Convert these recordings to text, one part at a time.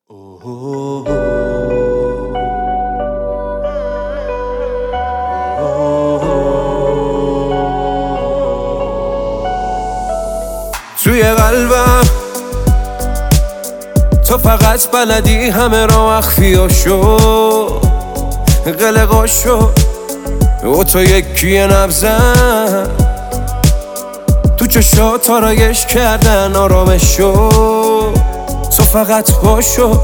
توی قلبم تو فقط بلدی همه را مخفیاشو قلقاشو و تو یکی نبزن تو چشات آرایش کردن آرامشو تو فقط باشو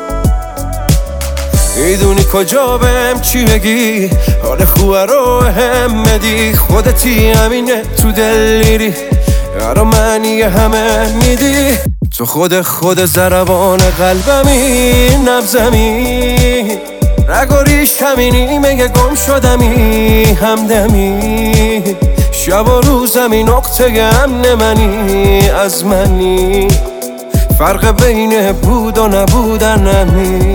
میدونی کجا بهم چی بگی حال خوبه رو هم بدی خودتی همینه تو دل میری برا معنی همه میدی تو خود ضربان قلبمی نبزمی رگ و ریش همینی مگه گم شدمی همدمی شب و روزمی نقطه امن منی از منی فرق بین بود و نبودنمی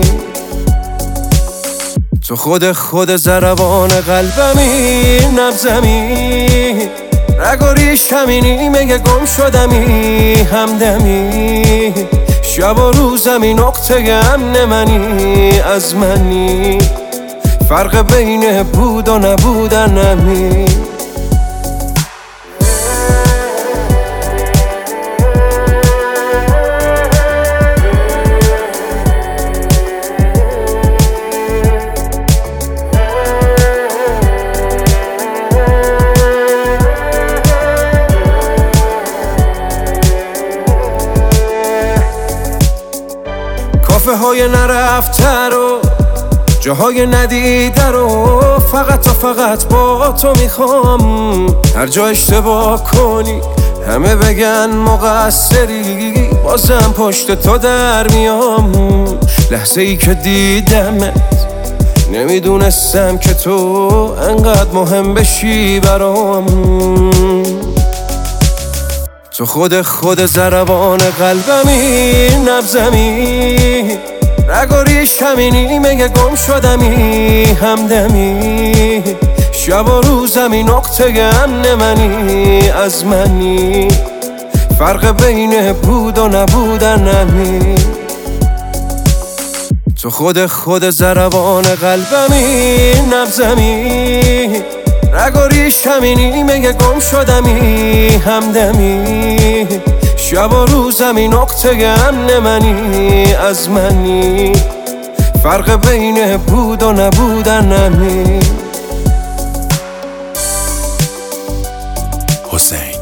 تو خود ضربان قلبمی نبزمی رگ و ریش همینی مگه گم شدمی همدمی شب و روزمی نقطه امن منی از منی فرق بین بود و نبودنمی کافه های نرفته رو جاهای ندیده رو فقط با تو میخوام هر جا اشتباه کنی همه بگن مقصری بازم پشت تو در میام لحظه ای که دیدمت نمیدونستم که تو انقدر مهم بشی برام تو خود ضربان قلبمی نبزمی رگ و ریش همینی مگه گم شدمی همدمی شب و روزمی نقطه امن منی از منی فرق بین بود و نبودنمی تو خود ضربان قلبمی نبزمی رگ و ریش همینی مگه گم شدمی همدمی شب و روزمی نقطه امن منی از منی فرق بین بود و نبودنمی حسین